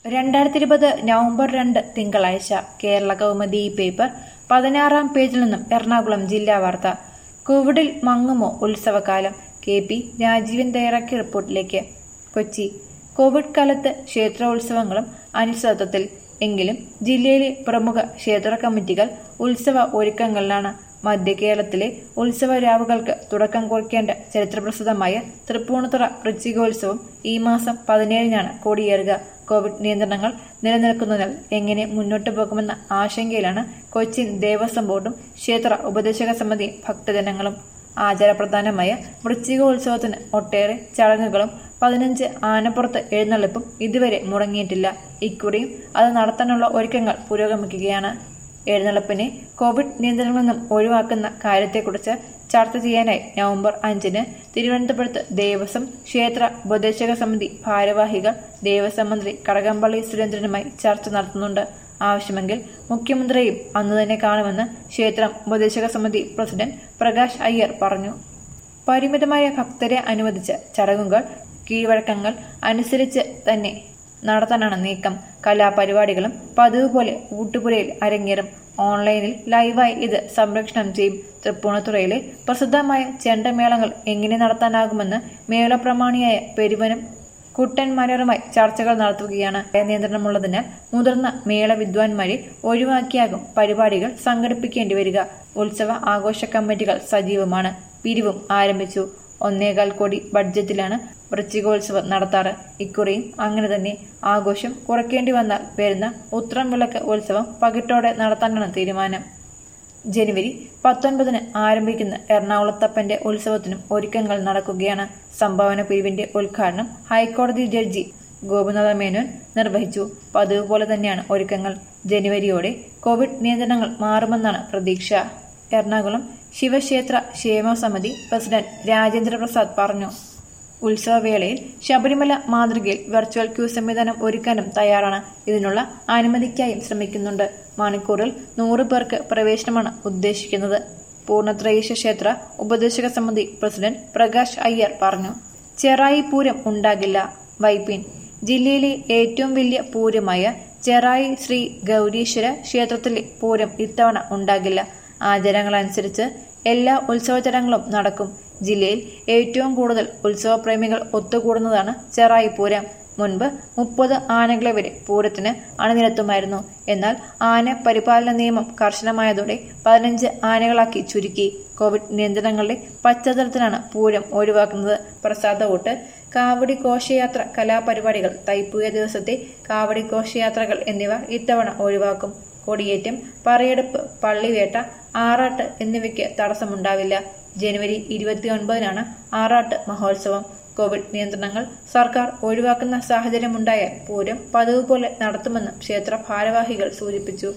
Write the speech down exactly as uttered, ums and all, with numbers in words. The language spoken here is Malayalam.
രണ്ടായിരത്തി ഇരുപത് നവംബർ രണ്ട് തിങ്കളാഴ്ച കേരള കൗമുദി പേപ്പർ പതിനാറാം പേജിൽ നിന്നും എറണാകുളം ജില്ലാ വാർത്ത. കോവിഡിൽ മങ്ങുമോ ഉത്സവകാലം? കെ പി രാജീവൻ തയ്യാറാക്കിയ റിപ്പോർട്ടിലേക്ക്. കൊച്ചി. കോവിഡ് കാലത്ത് ക്ഷേത്രോത്സവങ്ങളും അനിശ്ചിതത്വത്തിൽ. എങ്കിലും ജില്ലയിലെ പ്രമുഖ ക്ഷേത്ര കമ്മിറ്റികൾ ഉത്സവ ഒരുക്കങ്ങളിലാണ്. മധ്യ കേരളത്തിലെ ഉത്സവ രാവുകൾക്ക് തുടക്കം കുറിക്കേണ്ട ചരിത്രപ്രസിദ്ധമായ തൃപ്പൂണിത്തുറ വൃശ്ചികോത്സവം ഈ മാസം പതിനേഴിനാണ് കൊടിയേറുക. കോവിഡ് നിയന്ത്രണങ്ങൾ നിലനിൽക്കുന്നതിനാൽ എങ്ങനെ മുന്നോട്ടു പോകുമെന്ന ആശങ്കയിലാണ് കൊച്ചിൻ ദേവസ്വം ബോർഡും ക്ഷേത്ര ഉപദേശക സമിതിയും ഭക്തജനങ്ങളും. ആചാരപ്രധാനമായ വൃശ്ചികോത്സവത്തിന് ഒട്ടേറെ ചടങ്ങുകളും പതിനഞ്ച് ആനപ്പുറത്ത് എഴുന്നള്ളിപ്പും ഇതുവരെ മുടങ്ങിയിട്ടില്ല. ഇക്കുറിയും അത് നടത്താനുള്ള ഒരുക്കങ്ങൾ പുരോഗമിക്കുകയാണ്. എഴുന്നള്ളിപ്പിനെ കോവിഡ് നിയന്ത്രണങ്ങളിൽ നിന്നും ഒഴിവാക്കുന്ന കാര്യത്തെക്കുറിച്ച് ചർച്ച ചെയ്യാനായി നവംബർ അഞ്ചിന് തിരുവനന്തപുരത്ത് ദേവസ്വം ക്ഷേത്ര ഉപദേശക സമിതി ഭാരവാഹികൾ ദേവസ്വം മന്ത്രി കടകംപള്ളി സുരേന്ദ്രനുമായി ചർച്ച നടത്തുന്നുണ്ട്. ആവശ്യമെങ്കിൽ മുഖ്യമന്ത്രിയെയും അന്നു തന്നെ കാണുമെന്ന് ക്ഷേത്രം ഉപദേശക സമിതി പ്രസിഡന്റ് പ്രകാശ് അയ്യർ പറഞ്ഞു. പരിമിതമായ ഭക്തരെ അനുവദിച്ച ചടങ്ങുകൾ കീഴ്വഴക്കങ്ങൾ അനുസരിച്ച് തന്നെ നടത്താനാണ് നീക്കം. കലാപരിപാടികളും പതിവ് പോലെ ഊട്ടുപുരയിൽ അരങ്ങേറും. ഓൺലൈനിൽ ലൈവായി ഇത് സംപ്രേഷണം ചെയ്യും. തൃപ്പൂണിത്തുറയിലെ പ്രസിദ്ധമായ ചെണ്ടമേളങ്ങൾ എങ്ങനെ നടത്താനാകുമെന്ന് മേളപ്രമാണിയായ പെരുവനം കുട്ടൻമാരാറുമായി ചർച്ചകൾ നടത്തുകയാണ്. നിയന്ത്രണമുള്ളതിനാൽ മുതിർന്ന മേള വിദ്വാൻമാരെ ഒഴിവാക്കിയാകും പരിപാടികൾ സംഘടിപ്പിക്കേണ്ടി വരിക. ഉത്സവ ആഘോഷ കമ്മിറ്റികൾ സജീവമാണ്. പിരിവും ആരംഭിച്ചു. ഒന്നേകാൽ കോടി ബഡ്ജറ്റിലാണ് വൃശ്ചികോത്സവം നടത്താറ്. ഇക്കുറിയും അങ്ങനെ തന്നെ. ആഘോഷം കുറയ്ക്കേണ്ടി വന്നാൽ വരുന്ന ഉത്രം വിളക്ക് ഉത്സവം പകിട്ടോടെ നടത്താനാണ് തീരുമാനം. ജനുവരി പത്തൊൻപതിന് ആരംഭിക്കുന്ന എറണാകുളത്തപ്പന്റെ ഉത്സവത്തിനും ഒരുക്കങ്ങൾ നടക്കുകയാണ്. സംഭാവന പിരിവിന്റെ ഉദ്ഘാടനം ഹൈക്കോടതി ജഡ്ജി ഗോപിനാഥ മേനോൻ നിർവഹിച്ചു. പതിവ് പോലെ തന്നെയാണ് ഒരുക്കങ്ങൾ. ജനുവരിയോടെ കോവിഡ് നിയന്ത്രണങ്ങൾ മാറുമെന്നാണ് പ്രതീക്ഷ. എറണാകുളം ശിവക്ഷേത്ര ക്ഷേമ സമിതി പ്രസിഡന്റ് രാജേന്ദ്ര പ്രസാദ് പറഞ്ഞു. ഉത്സവവേളയിൽ ശബരിമല മാതൃകയിൽ വെർച്വൽ ക്യൂ സംവിധാനം ഒരുക്കാനും തയ്യാറാണ്. ഇതിനുള്ള അനുമതിക്കായും ശ്രമിക്കുന്നുണ്ട്. മണിക്കൂറിൽ നൂറ് പേർക്ക് പ്രവേശനമാണ് ഉദ്ദേശിക്കുന്നത്. പൂർണ്ണത്രയീശ ക്ഷേത്ര ഉപദേശക സമിതി പ്രസിഡന്റ് പ്രകാശ് അയ്യർ പറഞ്ഞു. ചെറായി പൂരം ഉണ്ടാകില്ല. വൈപ്പിൻ. ജില്ലയിലെ ഏറ്റവും വലിയ പൂരമായ ചെറായി ശ്രീ ഗൗരീശ്വര ക്ഷേത്രത്തിലെ പൂരം ഇത്തവണ ഉണ്ടാകില്ല. ആചാരങ്ങളനുസരിച്ച് എല്ലാ ഉത്സവ ചടങ്ങുകളും നടക്കും. ജില്ലയിൽ ഏറ്റവും കൂടുതൽ ഉത്സവപ്രേമികൾ ഒത്തുകൂടുന്നതാണ് ചെറായി പൂരം. മുൻപ് മുപ്പത് ആനകളെ വരെ പൂരത്തിന് അണിനിരത്തുമായിരുന്നു. എന്നാൽ ആന പരിപാലന നിയമം കർശനമായതോടെ പതിനഞ്ച് ആനകളാക്കി ചുരുക്കി. കോവിഡ് നിയന്ത്രണങ്ങളുടെ പശ്ചാത്തലത്തിലാണ് പൂരം ഒഴിവാക്കുന്നത്. പ്രസാദവോട്ട്, കാവടി ഘോഷയാത്ര, കലാപരിപാടികൾ, തൈപ്പൂയ ദിവസത്തെ കാവടി ഘോഷയാത്രകൾ എന്നിവ ഇത്തവണ ഒഴിവാക്കും. കൊടിയേറ്റം, പറയെടുപ്പ്, പള്ളിവേട്ട, ആറാട്ട് എന്നിവയ്ക്ക് തടസ്സമുണ്ടാവില്ല. ജനുവരി ഇരുപത്തി ഒൻപതിനാണ് ആറാട്ട് മഹോത്സവം. കോവിഡ് നിയന്ത്രണങ്ങൾ സർക്കാർ ഒഴിവാക്കുന്ന സാഹചര്യമുണ്ടായാൽ പൂരം പതിവ് പോലെ നടത്തുമെന്നും ക്ഷേത്ര ഭാരവാഹികൾ സൂചിപ്പിച്ചു.